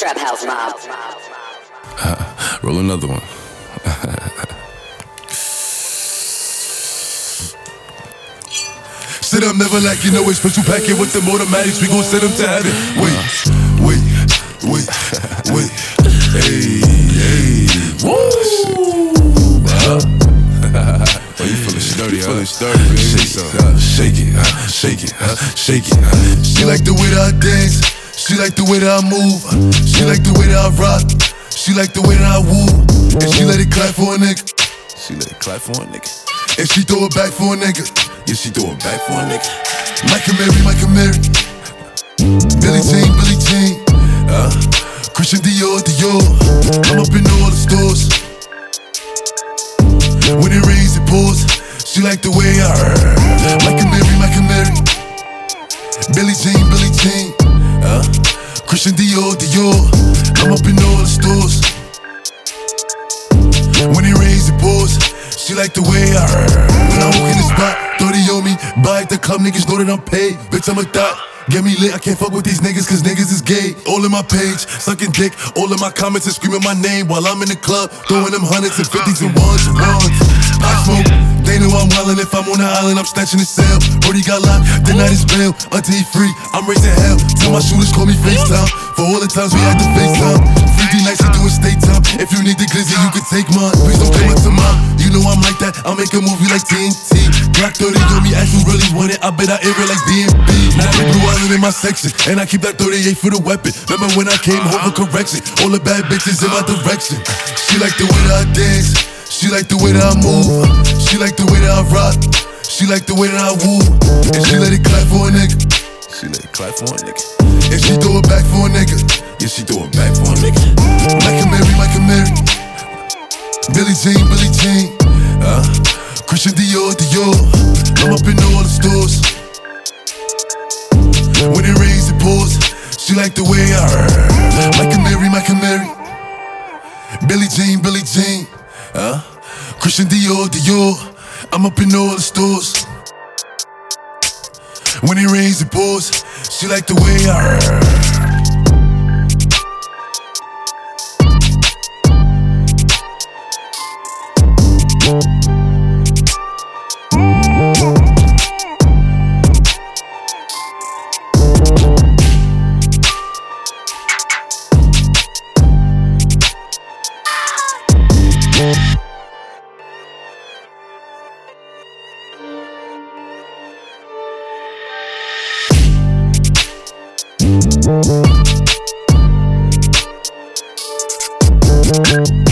Trap House Mob. Roll another one. Sit up, never like you know it's special packet with them automatics. We gon' send them to heaven. Wait. Hey. Woo! Oh, you feeling sturdy, huh? Feeling sturdy, baby. Shake it. She like the way that I dance. She like the way that I move. She like the way that I rock. She like the way that I woo. And she let it clap for a nigga. She let it clap for a nigga. And she throw it back for a nigga. Yeah, she throw it back for a nigga. Mike and Mary. Billie Jean. Christian Dior. I'm up in all the stores. When it rains, it pours. She like the way I Mike and Mary. Billie Jean. Christian Dior. I'm up in all the stores. When it rains, it pours. She like the way I when I walk in the spot, 30 on me. Buy at the club, niggas know that I'm paid. Bitch, I'm a thot. Get me lit, I can't fuck with these niggas, cause niggas is gay. All in my page, sucking dick. All in my comments and screaming my name while I'm in the club, throwing them hundreds and fifties and ones. I smoke, they know I'm wildin'. If I'm on the island, I'm snatching his cell. Brody got locked, the night is bail. Until he free, I'm raising hell. Tell my shooters call me FaceTime. For all the times we had to FaceTime. 50 nights to do a state time. If you need the glizzy, you can take mine. Please don't come up to mine. You know I'm like that, I'll make a movie like TNT. Glock 30 on me, ask who really want it. I bet I air it like DMB. Now they blue island in my section, and I keep that 38 for the weapon. Remember when I came home for correction? All the bad bitches in my direction. She like the way that I dance. She like the way that I move. She like the way that I rock. She like the way that I woo. And she let it clap for a nigga. She let it clap for a nigga. And she throw it back for a nigga. Yeah, she throw it back for a nigga. Mike and Mary. Billie Jean. Christian Dior. I'm up in all the stores. When it rains, it pours. She like the way I Mike and Mary. Billie Jean. Christian Dior. I'm up in all the stores. When it rains, it pours. She like the way I Thank you.